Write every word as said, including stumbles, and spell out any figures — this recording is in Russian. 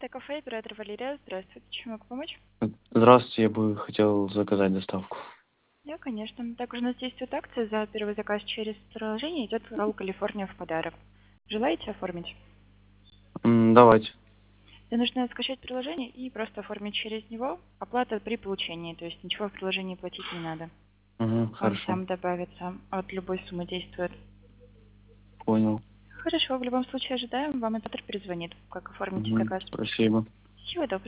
Это кафе, оператор Валерия. Здравствуйте. Чем могу помочь? Здравствуйте, я бы хотел заказать доставку. Да, конечно. Также у нас действует акция за первый заказ через приложение. Идет ролл Калифорния в подарок. Желаете оформить? М, Давайте. Тебе нужно скачать приложение и просто оформить через него. Оплата при получении, то есть ничего в приложении платить не надо. Угу, Он хорошо. сам добавится, от любой суммы действует. Понял. Хорошо, в любом случае ожидаем. Вам оператор перезвонит, как оформите Угу, заказ. спасибо. Всего доброго.